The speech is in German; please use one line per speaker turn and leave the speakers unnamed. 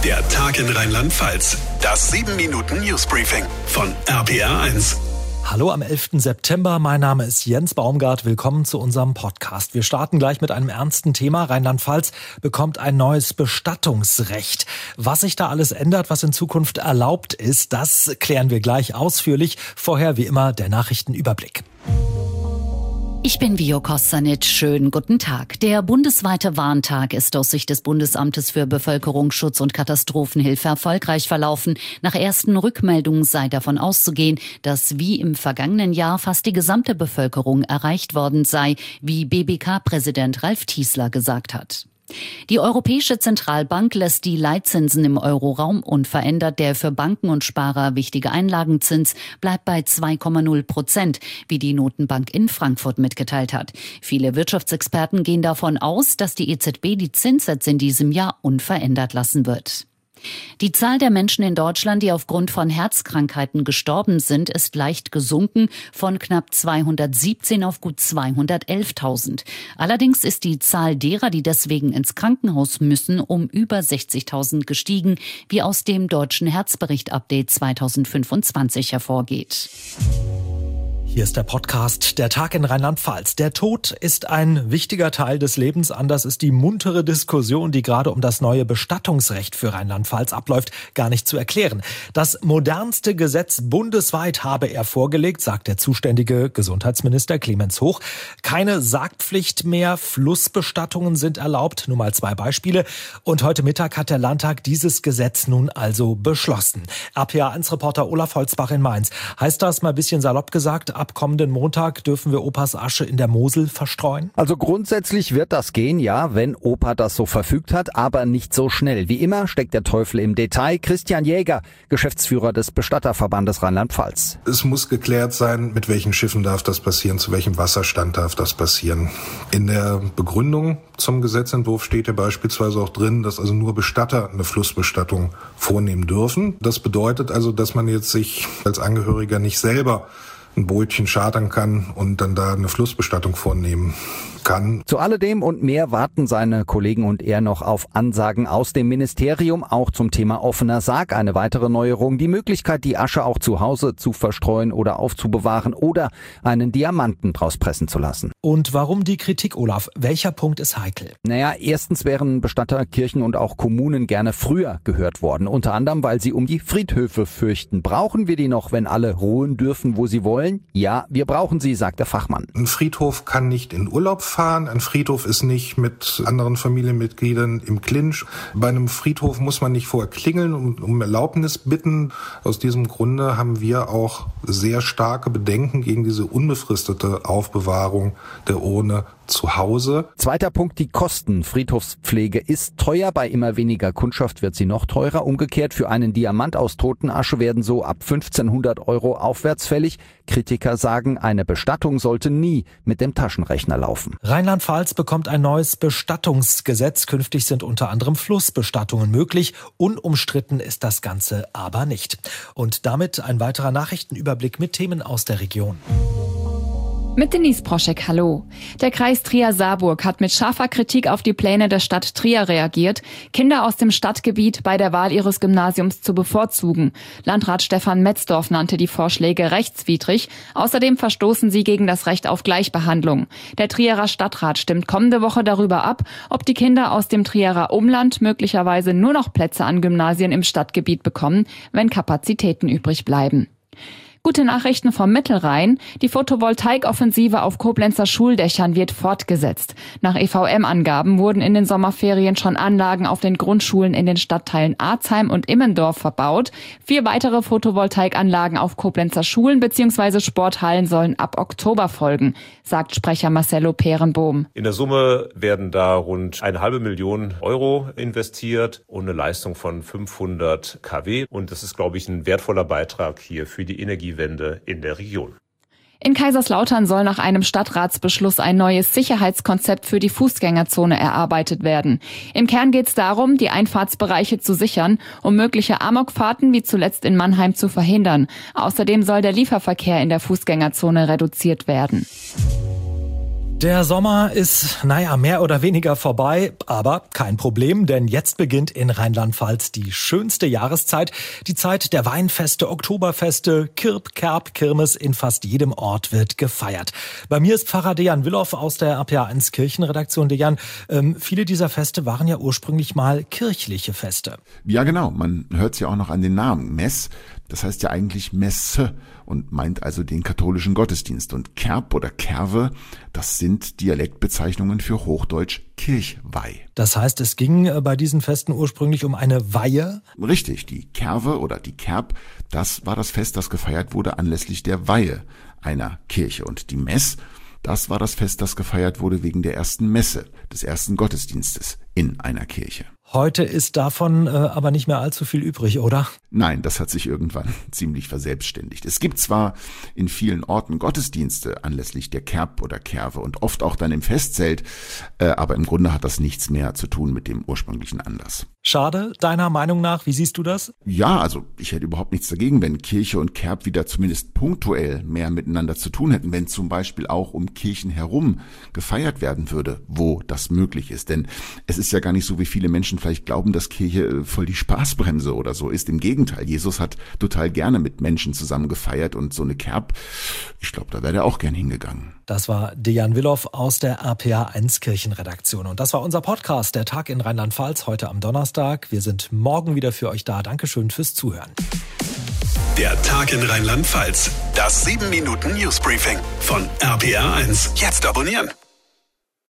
Der Tag in Rheinland-Pfalz. Das 7-Minuten-Newsbriefing von RPR1.
Hallo am 11. September, mein Name ist Jens Baumgart. Willkommen zu unserem Podcast. Wir starten gleich mit einem ernsten Thema. Rheinland-Pfalz bekommt ein neues Bestattungsrecht. Was sich da alles ändert, was in Zukunft erlaubt ist, das klären wir gleich ausführlich. Vorher wie immer der Nachrichtenüberblick.
Ich bin Vio Kostanic. Schönen guten Tag. Der bundesweite Warntag ist aus Sicht des Bundesamtes für Bevölkerungsschutz und Katastrophenhilfe erfolgreich verlaufen. Nach ersten Rückmeldungen sei davon auszugehen, dass wie im vergangenen Jahr fast die gesamte Bevölkerung erreicht worden sei, wie BBK-Präsident Ralf Tiesler gesagt hat. Die Europäische Zentralbank lässt die Leitzinsen im Euroraum unverändert. Der für Banken und Sparer wichtige Einlagenzins bleibt bei 2,0%, wie die Notenbank in Frankfurt mitgeteilt hat. Viele Wirtschaftsexperten gehen davon aus, dass die EZB die Zinssätze in diesem Jahr unverändert lassen wird. Die Zahl der Menschen in Deutschland, die aufgrund von Herzkrankheiten gestorben sind, ist leicht gesunken von knapp 217 auf gut 211.000. Allerdings ist die Zahl derer, die deswegen ins Krankenhaus müssen, um über 60.000 gestiegen, wie aus dem Deutschen Herzbericht-Update 2025 hervorgeht.
Hier ist der Podcast Der Tag in Rheinland-Pfalz. Der Tod ist ein wichtiger Teil des Lebens. Anders ist die muntere Diskussion, die gerade um das neue Bestattungsrecht für Rheinland-Pfalz abläuft, gar nicht zu erklären. Das modernste Gesetz bundesweit habe er vorgelegt, sagt der zuständige Gesundheitsminister Clemens Hoch. Keine Sargpflicht mehr, Flussbestattungen sind erlaubt. Nur mal 2 Beispiele. Und heute Mittag hat der Landtag dieses Gesetz nun also beschlossen. RPA1-Reporter Olaf Holzbach in Mainz. Heißt das mal ein bisschen salopp gesagt, ab kommenden Montag dürfen wir Opas Asche in der Mosel verstreuen?
Also grundsätzlich wird das gehen, ja, wenn Opa das so verfügt hat, aber nicht so schnell. Wie immer steckt der Teufel im Detail. Christian Jäger, Geschäftsführer des Bestatterverbandes Rheinland-Pfalz.
Es muss geklärt sein, mit welchen Schiffen darf das passieren, zu welchem Wasserstand darf das passieren. In der Begründung zum Gesetzentwurf steht ja beispielsweise auch drin, dass also nur Bestatter eine Flussbestattung vornehmen dürfen. Das bedeutet also, dass man jetzt sich als Angehöriger nicht selber ein Bootchen chartern kann und dann da eine Flussbestattung vornehmen kann.
Zu alledem und mehr warten seine Kollegen und er noch auf Ansagen aus dem Ministerium, auch zum Thema offener Sarg. Eine weitere Neuerung, die Möglichkeit, die Asche auch zu Hause zu verstreuen oder aufzubewahren oder einen Diamanten draus pressen zu lassen.
Und warum die Kritik, Olaf? Welcher Punkt ist heikel?
Naja, erstens wären Bestatter, Kirchen und auch Kommunen gerne früher gehört worden. Unter anderem, weil sie um die Friedhöfe fürchten. Brauchen wir die noch, wenn alle ruhen dürfen, wo sie wollen? Ja, wir brauchen sie, sagt der Fachmann.
Ein Friedhof kann nicht in Urlaub fahren. Ein Friedhof ist nicht mit anderen Familienmitgliedern im Clinch. Bei einem Friedhof muss man nicht vorher klingeln und um Erlaubnis bitten. Aus diesem Grunde haben wir auch sehr starke Bedenken gegen diese unbefristete Aufbewahrung der Urne zu Hause.
Zweiter Punkt, die Kosten. Friedhofspflege ist teuer. Bei immer weniger Kundschaft wird sie noch teurer. Umgekehrt, für einen Diamant aus Totenasche werden so ab 1.500 € aufwärts fällig. Kritiker sagen, eine Bestattung sollte nie mit dem Taschenrechner laufen.
Rheinland-Pfalz bekommt ein neues Bestattungsgesetz. Künftig sind unter anderem Flussbestattungen möglich. Unumstritten ist das Ganze aber nicht. Und damit ein weiterer Nachrichtenüberblick mit Themen aus der Region.
Mit Denise Proschek, hallo. Der Kreis Trier-Saarburg hat mit scharfer Kritik auf die Pläne der Stadt Trier reagiert, Kinder aus dem Stadtgebiet bei der Wahl ihres Gymnasiums zu bevorzugen. Landrat Stefan Metzdorf nannte die Vorschläge rechtswidrig. Außerdem verstoßen sie gegen das Recht auf Gleichbehandlung. Der Trierer Stadtrat stimmt kommende Woche darüber ab, ob die Kinder aus dem Trierer Umland möglicherweise nur noch Plätze an Gymnasien im Stadtgebiet bekommen, wenn Kapazitäten übrig bleiben. Gute Nachrichten vom Mittelrhein. Die Photovoltaikoffensive auf Koblenzer Schuldächern wird fortgesetzt. Nach EVM-Angaben wurden in den Sommerferien schon Anlagen auf den Grundschulen in den Stadtteilen Arzheim und Immendorf verbaut. 4 weitere Photovoltaikanlagen auf Koblenzer Schulen bzw. Sporthallen sollen ab Oktober folgen, sagt Sprecher Marcelo Peerenbohm.
In der Summe werden da rund 1,5 Millionen € investiert und eine Leistung von 500 kW. Und das ist, glaube ich, ein wertvoller Beitrag hier für die Energiewende in der Region.
In Kaiserslautern soll nach einem Stadtratsbeschluss ein neues Sicherheitskonzept für die Fußgängerzone erarbeitet werden. Im Kern geht es darum, die Einfahrtsbereiche zu sichern, um mögliche Amokfahrten wie zuletzt in Mannheim zu verhindern. Außerdem soll der Lieferverkehr in der Fußgängerzone reduziert werden.
Der Sommer ist, mehr oder weniger vorbei, aber kein Problem, denn jetzt beginnt in Rheinland-Pfalz die schönste Jahreszeit, die Zeit der Weinfeste, Oktoberfeste, Kirb, Kerb, Kirmes, in fast jedem Ort wird gefeiert. Bei mir ist Pfarrer Dejan Willow aus der RPA1 Kirchenredaktion. Dejan, viele dieser Feste waren ja ursprünglich mal kirchliche Feste.
Ja genau, man hört es ja auch noch an den Namen. Mess, das heißt ja eigentlich Messe und meint also den katholischen Gottesdienst. Und Kerb oder Kerwe, das sind Dialektbezeichnungen für Hochdeutsch Kirchweih.
Das heißt, es ging bei diesen Festen ursprünglich um eine Weihe?
Richtig, die Kerwe oder die Kerb, das war das Fest, das gefeiert wurde anlässlich der Weihe einer Kirche. Und die Mess, das war das Fest, das gefeiert wurde wegen der ersten Messe, des ersten Gottesdienstes in einer Kirche.
Heute ist davon aber nicht mehr allzu viel übrig, oder?
Nein, das hat sich irgendwann ziemlich verselbstständigt. Es gibt zwar in vielen Orten Gottesdienste anlässlich der Kerb oder Kerwe und oft auch dann im Festzelt, aber im Grunde hat das nichts mehr zu tun mit dem ursprünglichen Anlass.
Schade, deiner Meinung nach, wie siehst du das?
Ja, also ich hätte überhaupt nichts dagegen, wenn Kirche und Kerb wieder zumindest punktuell mehr miteinander zu tun hätten, wenn zum Beispiel auch um Kirchen herum gefeiert werden würde, wo das möglich ist. Denn es ist ja gar nicht so, wie viele Menschen vielleicht glauben, dass Kirche voll die Spaßbremse oder so ist. Im Gegenteil, Jesus hat total gerne mit Menschen zusammen gefeiert und so eine Kerb, ich glaube, da wäre er auch gern hingegangen.
Das war Dejan Willow aus der RPA1 Kirchenredaktion. Und das war unser Podcast, der Tag in Rheinland-Pfalz, heute am Donnerstag. Wir sind morgen wieder für euch da. Dankeschön fürs Zuhören.
Der Tag in Rheinland-Pfalz, das 7-Minuten-Newsbriefing von RPA1. Jetzt abonnieren.